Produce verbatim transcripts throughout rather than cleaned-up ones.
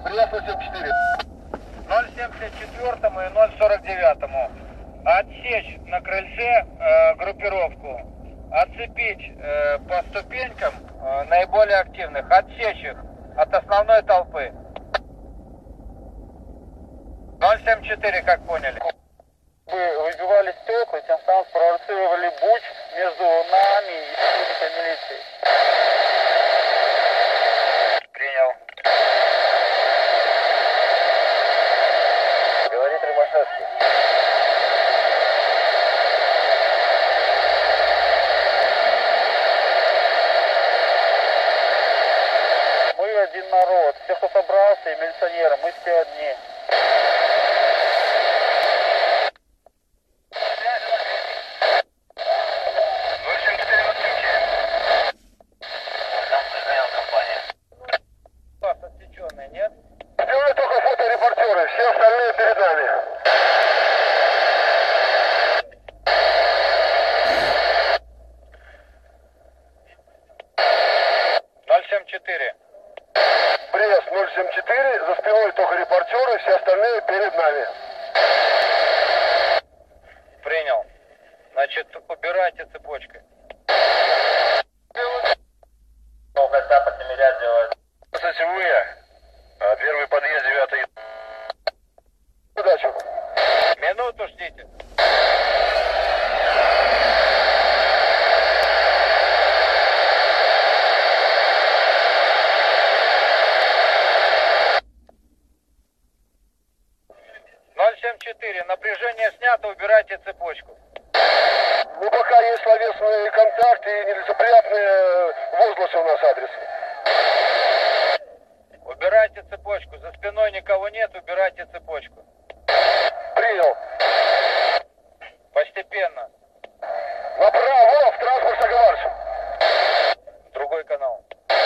Приятно семь четыре. ноль семьдесят четыре и ноль сорок девять. Отсечь на крыльце э, группировку. Отцепить э, по ступенькам э, наиболее активных. Отсечь их от основной толпы. ноль семь четыре, как поняли. Вы выбивали стекла, тем самым спровоцировали буч между нами и сотрудниками милиции. Принял. Говорит Рыбашевский. Мы один народ. Все, кто собрался, и милиционеры, мы все одни. Нет? Сделай только фоторепортеры, все остальные перед нами. ноль семь четыре. Брест ноль семь четыре, за спиной только репортеры, все остальные перед нами. Принял. Значит, убирайте цепочкой. Когда по Тимиря делают. Сетевые, а первый подъезд девятый. Удачи. Минуту ждите. ноль семь четыре. Напряжение снято, убирайте цепочку. Ну, пока есть словесные контакты и нелицеприятные возгласы у нас адрес. Убирайте цепочку. За спиной никого нет, убирайте цепочку. Принял. Постепенно. Направо, в транспорт Саговарш. Другой канал.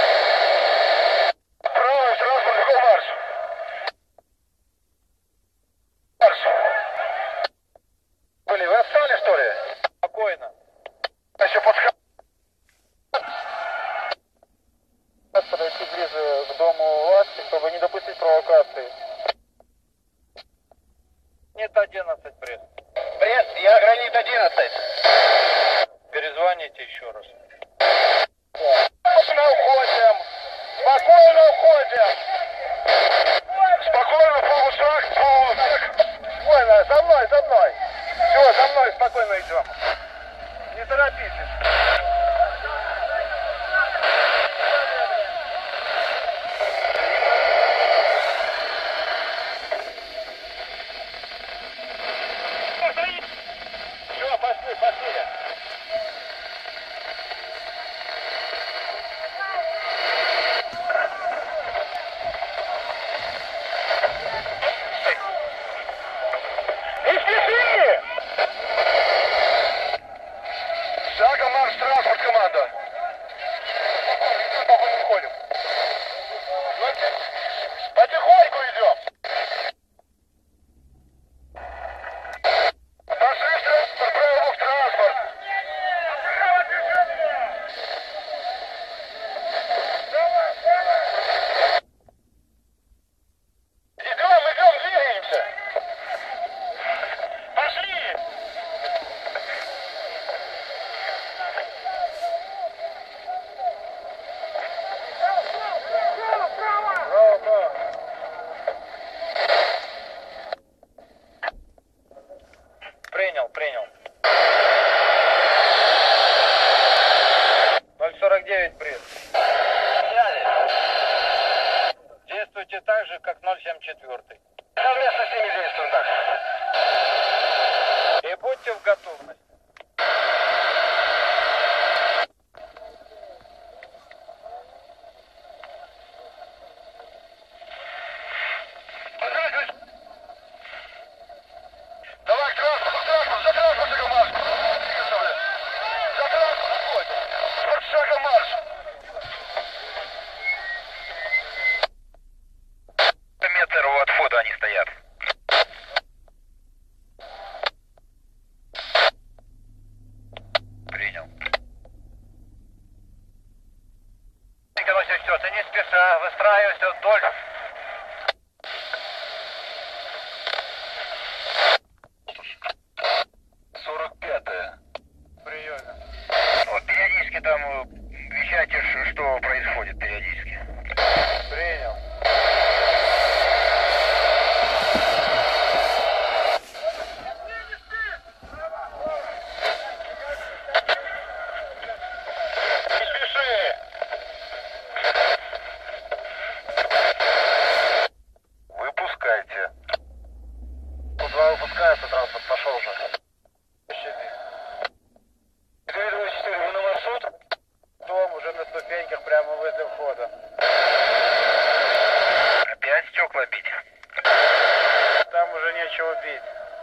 Право, в транспорт Саговарш. Марш. Были, вы отстали, что ли? Спокойно. Еще подсказывай. Подойти ближе к дому власти, чтобы не допустить провокации. Нет одиннадцать, пресс. Брест, я гранит одиннадцать. Перезвоните еще раз. Спокойно уходим. Спокойно уходим. Спокойно, полушаг, полушаг. Спокойно, за мной, за мной. Все, за мной, спокойно идем. Не торопитесь. Все, пошли, пошли. Не спеши! Шагом марш, транспорт, команда. Уходим. Потихоньку идем. Пошли в транспорт, право в транспорт. Идем, идем, двигаемся. Пошли. Право, право. Принял, принял. ноль сорок девять, пресс. Действуйте так же, как ноль семь четыре. Совместно с ними действуем так. И будьте в готовности. Давай к транспорту, к транспорту, за транспорт, шагом марш. За транспорт, уходим. Спорт, шагом марш. Метр у отхода они стоят. Принял. Николай Сергеевич, ты не спеша, выстраивайся вдоль стекла бить. Там уже нечего бить.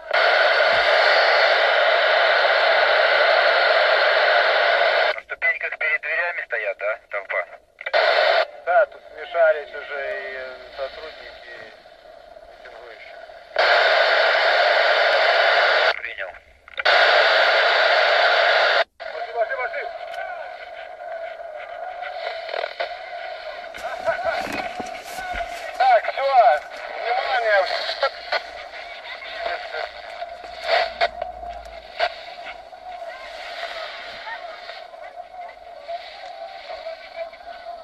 На ступеньках перед дверями стоят, да, толпа? Да, тут смешались уже и сотрудники.